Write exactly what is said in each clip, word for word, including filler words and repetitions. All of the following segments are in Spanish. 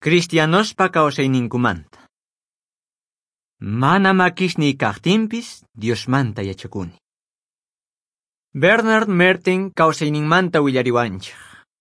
Cristianospa kawsayninkumanta. Mana makishnii kaqtinpis Diosmanta yachakuni. Bernard Merten kawsayninmanta willariwanchik.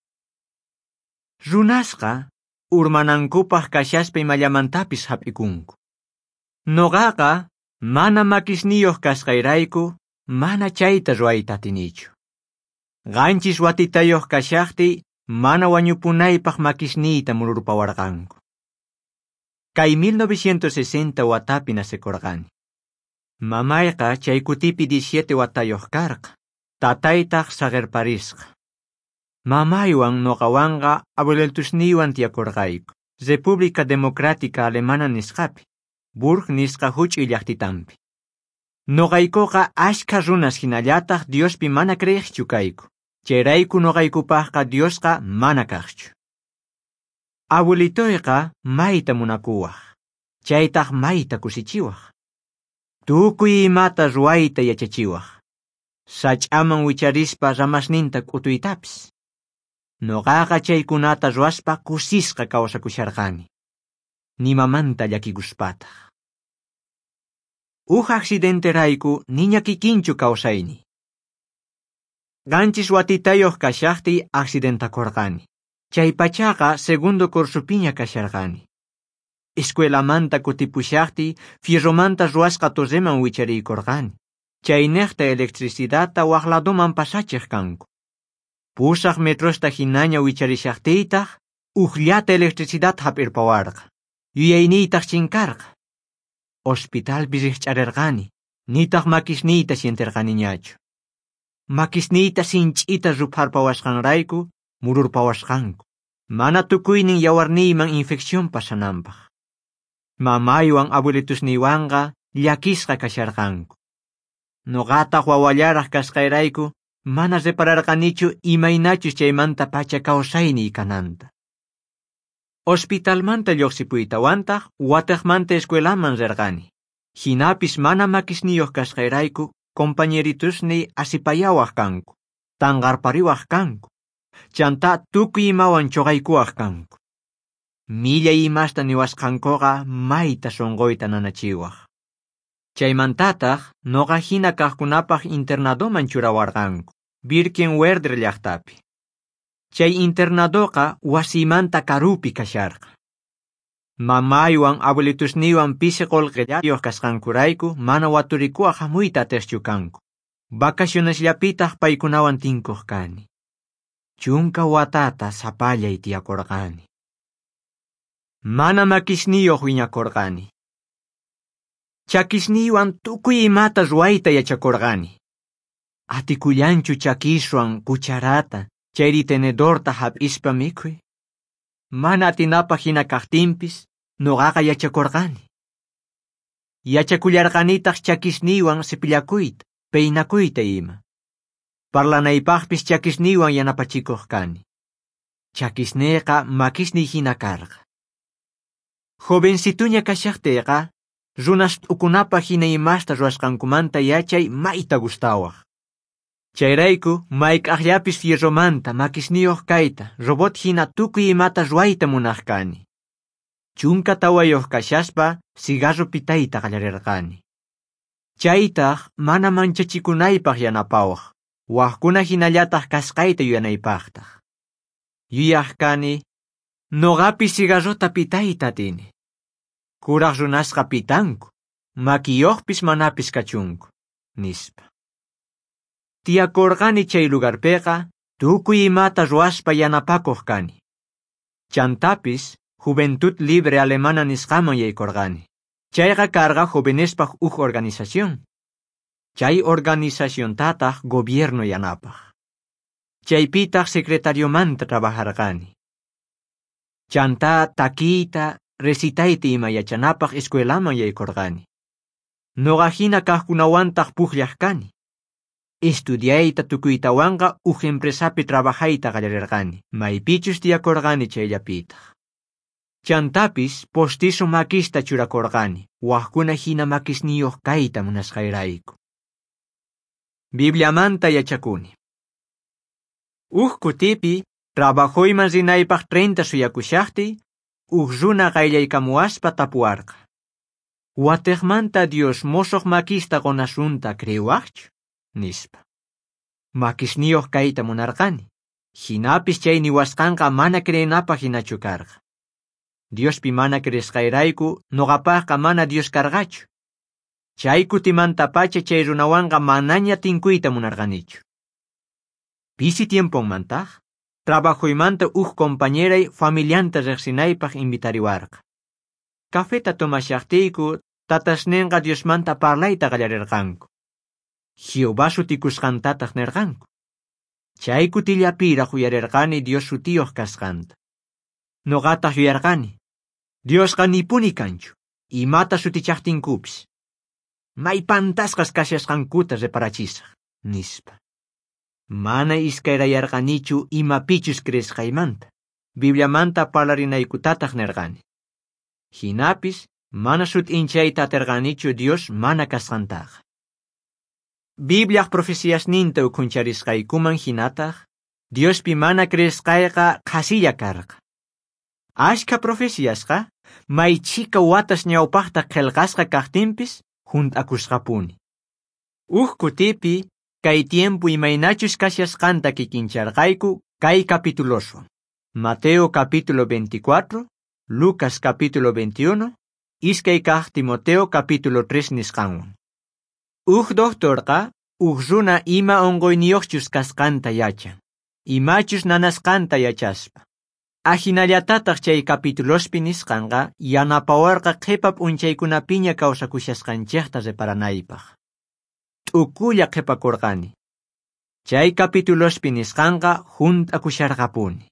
Runasqa urmanankupaq kashaspa imallamantapis hap'ikunku. Noqaqa mana makisniyuq kasqayrayku mana chayta ruwayta atinichu. Qanchis watitayuq kashaqti mana wañupunaypaq makisniyta mururpawarqanku. Kay mil novecientos sesenta watapi nasekurqani. Mamayqa chay kutipi diecisiete watayuq karqa. Tataytaq sagerparisqa. Mamaywan noqawanqa abueltusniywan tiyakurqayku. República Democrática Alemana nisqapi. Burg nisqa huch'uy llaqtitanpi. Noqaykuqa ashka runas hinallataq Diospi mana kriyiqchu kayku. Chayrayku noqaykupaqqa Diosqa mana kaqchu. Abuelitoyqa mayta munakuwaq. Chaytaq mayta kusichiwaq. Tukuy imata ruwayta yachachiwaq. Sach'aman wicharispa ramasninta k'utuytapis. Noqaqa chaykunata ruwaspa kusisqa kawsakusharqani. Nimamanta llakikuspataq. Uj accidenterayku niña kikinchu kawsayni. Qanchis watitayuq kashaqti accidentakurqani. Chay pachaqa segundo cursupiña kasharqani. Escuelamanta kutipushaqti fierromanta ruwasqa torreman wichariykurqani. Chaynaqta electricidadta waqladuman pasachiq kanku. Pusaq metrosta hinaña wicharishaqtiytaq uqllata electricidad hap'irpawarqa. Yuyayniytaq chinkarqa. Hospitalpi riqch'arirqani. Nitaq makisniyta sientirqaniñachu. Makisniyta sinch'ita rupharpawasqanrayku mururpawasqanku. Mana tukuynin yawarniyman infección pasananpaq. Mamaywan abuelitusniywanqa llakisqa kasharqanku. Noqataq wawallaraq kasqayrayku mana repararqanichu imaynachus chaymanta pacha kawsayniy kananta. Hospitalmanta lluqsipuytawantaq watiqmanta escuelaman rirqani. Hinapis mana makisniyuq kasqayrayku compañeritusniy asipayawaq kanku. Tanqarpariwaq kanku. Chanta tukuy imawan chuqaykuwaq kanku. Millay imasta niwasqankuqa mayta sunquyta nanachiwaq. Chaymantataq noqa hina kaqkunapaq internadoman churawarqanku. Birkenwerder llaqtapi. Chay internadoqa wasimanta karupi kasharqa. Mamaywan abuelitusniywan pisi qolqillayuq kasqankurayku mana waturikuwaq hamuyta atishchu kanku. Vacacionesllapitaq paykunawan tinkuq kani. Chunka watata sapallay tiyakurqani. Mana makisniyuq wiñakurqani. Chakisniywan tukuy imata ruwayta yachakurqani. Atikullanchu chakiswan kucharata, chayri tenedorta hap'ispa mikhuy. Mana atinapaq hina kaqtinpis noqaqa yachakurqani. Yachakullarqanitaq chakisniywan sipillakuyta, peinakuyta ima. Parlanaypaqpis chakisniywan yanapachikuq kani. Chakisniyqa makisniy hina karqa. Jovencituña kashaqtiyqa runas t'ukunapaq hina imasta ruwasqankumanta yachay mayta gustawaq. Chayrayku mayk'aqllapis fierromanta makisniyuq kayta robot hina tukuy imata ruwayta munaq kani. Chunka tawayuq kashaspa cigarro pitayta qallarirqani. Chaytaq mana manchachikunaypaq yanapawaq. Waqkuna hinallataq kasqayta yuyanaypaqtaq. Yuyaq kani noqapis cigarrota pitayta atini. Kuraq runasqa pitanku. Makiyuqpis manapis kachunku. Nispa. Tiyakurqani chay lugarpiqa tukuy imata ruwaspa yanapakuq kani. Chantapis Juventud Libre Alemana nisqaman yaykurqani. Chayqa karqa jovenespaq uj organización. Chay organizaciontataq gobierno yanapaq. Chaypitaq secretariomanta trabajarqani. Chanta takiyta recitayta ima yachanapaq escuelaman yaykurqani. Noqa hina kaqkunawantaq pukllaq kani. Estudiayta tukuytawanqa uj empresapi trabajayta qallarirqani. Maypichus tiyakurqani chayllapitaq. Chantapis postizo makista churakurqani. Waqkuna hina makisniyuq kayta munasqayrayku. Bibliamanta yachakuni. Uj kutipi trabajuyman rinaypaq treinta suyakushaqti uqruna qayllaykamuaspa tapuarqa. Wateqmanta Dios mosoq makista qonasunta creuaqchu, nispa. Makisniyoq kayta munarqani. Hinapis chay niwasqanqa mana creenapaq hinachu karqa. Diospi mana creesqayrayku noqapaqqa mana Dios karqachu. Chay kutimantapacha chay runawanqa manaña tinkuyta munarqanichu. Pisi tiemponmantaq, trabajoymanta uq compañeray familianta riqsinaypaq invitariwarqa. Cafeta tomashaqtiyku tatasnenqa Diosmanta parlayta qallarirqanku. Jehová sutikusqantataq nerqanku. Chay kutillapira huyarirqani Dios sutiyoq kasqanta. Noqataq yuyarqani. Diosqa nipuni kanchu, imata sutichaqtinkupis. Maypantasqas kashasqankuta reparachisaq, nispa. Mana iskayrayarqanichu imapichus creesqaymanta. Bibliamanta parlarinaykutataq nerqani. Hinapis mana sut inchayta aterqanichu Dios mana kasqantaqa. Bibliaq profeciasninta ukuncharisqaykuman hinataq, Diospi mana creesqayqa qhasilla karqa. Ashka profeciasqa, maychika watas ñawpaqta qillqasqa kaqtinpis, junt'akusqapuni. Uq kutipi, kay tiempo imaynachus kashasqanta kikincharqayku kay capituloswan. Mateo capítulo veinticuatro, Lucas capítulo veintiuno, iskay kaq Timoteo capítulo tres nisqanwan. Uq doctorqa, uq runa ima ongoyniyuqchus kasqanta yachan. Imachus nanasqanta yachaspa. Ajinallatataq chay capitulospi nisqanqa yanapawarqa qhipap unchaykunapiña kawsakushasqanchikta reparanaypaq. T'ukulla qhipakurqani. Chay capitulospi nisqanqa junt'akusharqapuni.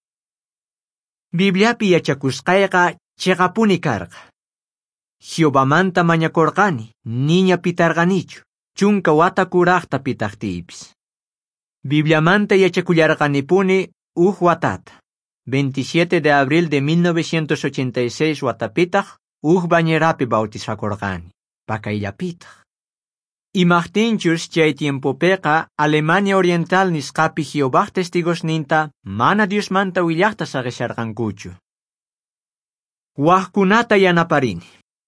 Bibliapi yachakusqayqa chiqapuni karqa. Jehovamanta mañakurqani, niña pitarqanichu, chunka watakuraqta pitaqtiypis. Bibliamanta yachakullarqanipuni uq watata. veintisiete de abril de mil novecientos ochenta y seis watapitaq, uq bañerapi bautizakurqani, pakayllapitaq. Imaqtinchus chay tiempopiqa Alemania Oriental nisqapi Jehová testigosninta mana Diosmanta willaqta saqisharqankuchu. Waqkunata yanaparini.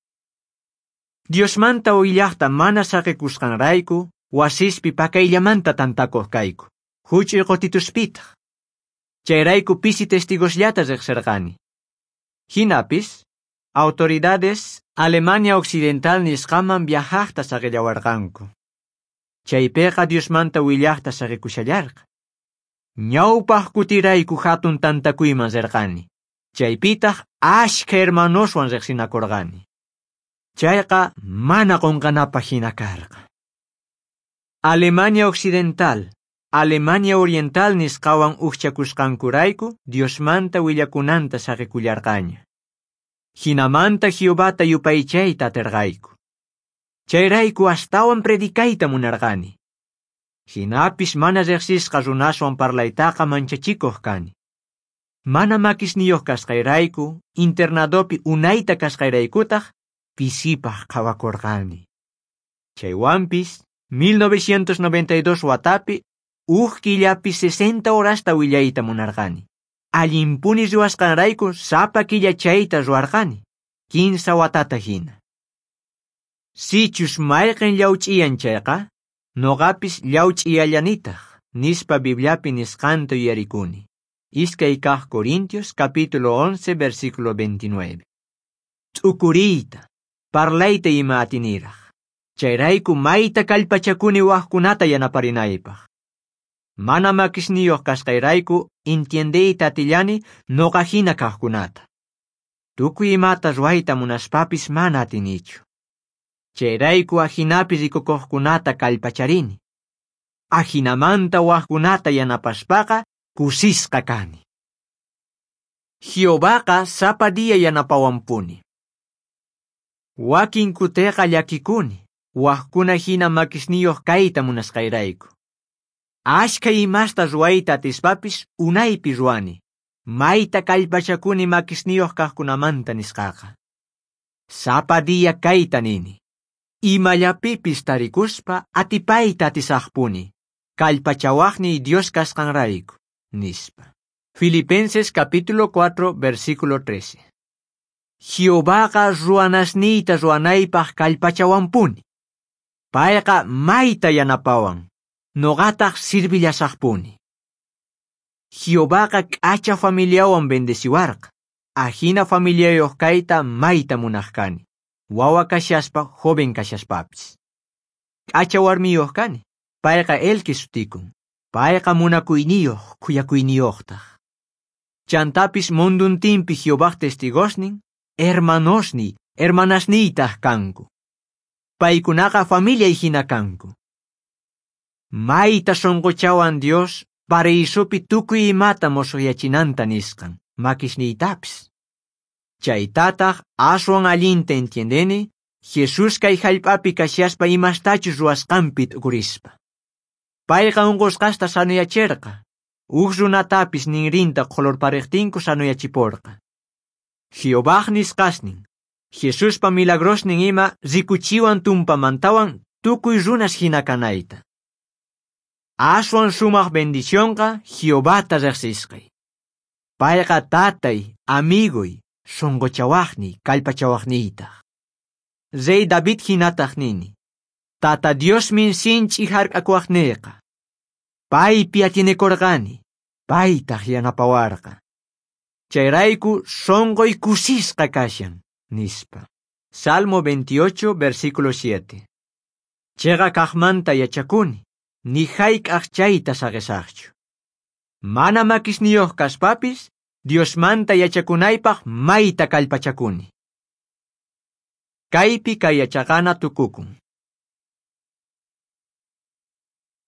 Diosmanta willaqta mana saqikusqanrayku, wasispi pakayllamanta tantakuq kayku, huch'uy qutituspitaq. Chayrayku pisi testigosllata riqsirqani. Hinapis, autoridades Alemania Occidental nisqaman viajaqta saqillawarqanku. Chaypiqa Diosmanta willaqta saqikushallarqa. Ñawpaq kutirayku hatun tantakuyman zirqani. Chaypitaq ashka hermanoswan riqsinakurqani. Chayqa mana qunqanapaq hina karqa. Alemania Occidental, Alemania Oriental nisqawan uqchakusqankurayku Diosmanta willakunanta saqikullarqaña. Hinamanta Jehovata yupaychayta aterqayku. Chayrayku astawan predikayta munarqani. Hinapis mana riqsisqa runaswan parlaytaqa manchachikuq kani. Mana makisniyuq kasqayrayku, internadopi unayta kasqayraykutaq, pisipaq qawakurqani. Chaywanpis, mil novecientos noventa y dos watapi, uq killapi sesenta horasta willayta munarqani. Allimpuni ruwasqanrayku sapa killachayta ruwarqani, quince watata hina. Sichus mayqin llawch'iyan chayqa, noqapis llawch'iyallanitaq, nispa Bibliapi nisqanta yuyarikuni. Iskay kaq Corintios capítulo once versículo veintinueve. T'ukuriyta, parlayta ima atiniraq. Chayrayku mayta kallpachakuni waqkunata yanaparinaypaq. Mana makisniyuq kasqayrayku entiendeyta atillani noqa hina kaqkunata. Tukuy imata ruwayta munaspapis mana atinichu. Chayrayku ajinapi rikukuqkunata kallpacharini. Ajinamanta waqkunata yanapaspaqa kusisqa kani. Jehovaqa sapa dia yanapawanpuni. Wakin kuteqa llakikuni, waqkuna hina makisniyuq kayta munasqayrayku. Ashka imasta ruwayta atispapis unaypi ruwani, mayta kallpachakuni makisniyuq kaqkunamanta nisqaqa. Sapa dia kayta nini. Imallapipis tarikuspa atipayta atisaqpuni, kallpachawaqni Dios kasqanrayku, nispa. Filipenses capítulo cuatro versículo trece. Jehováqa ruanasniyta ruanaypaq kallpachawanpuni. Payqa mayta yanapawan, noqataq sirvillasaqpuni. Jehováqa k'acha familiawan bendeciwarqa, ajina familiayuq kayta mayta munaq kani, wawa kashaspa joven kashaspapis. K'acha warmiyuq kani, payqa elki sutikun, payqa munakuyniyuq kuyakuyniyuqtaq. Chantapis munduntinpi Jehová testigosnin, hermanosni, hermanasniytaq kanku. Paykunaqa familia hina kanku. Mayta sonqochawan Dios paraísopi tukuy imata mosoyachinanta nisqan, makisniytapis. Chaytataq aswan allinta entiendeni, Jesus kay hallp'api kashaspa imastachus ruwasqanpi t'ukurispa. Payqa unqusqasta sanuyachirqa, uq runatapis ninrinta qolorpariqtinku sanuyachiporqa. Jehová nisqasnin, Jesuspa milagrosnin ima rikuchiwan tumpamantawan tukuy runas hina kanayta. Aswan sumaq bendicionqa Jehováta riqsisqay. Payqa tatay, amiguy, sonqochawaqni, kallpachawaqniytaq. Rey David hinataq nini, tata Diosmin sinchi hark'akuwaqniyqa. Paypi atinikurqani, paytaq yanapawarqa. Chayrayku sonqoy kusisqa kashan, nispa. Salmo veintiocho, versículo siete. Chega kaqmanta yachakuni, ni hayk'aq chayta saqisaqchu. Mana makisniyuq kaspapis, Diosmanta yachakunaypaq mayta kallpachakuni. Kaypi kay yachaqana tukukun.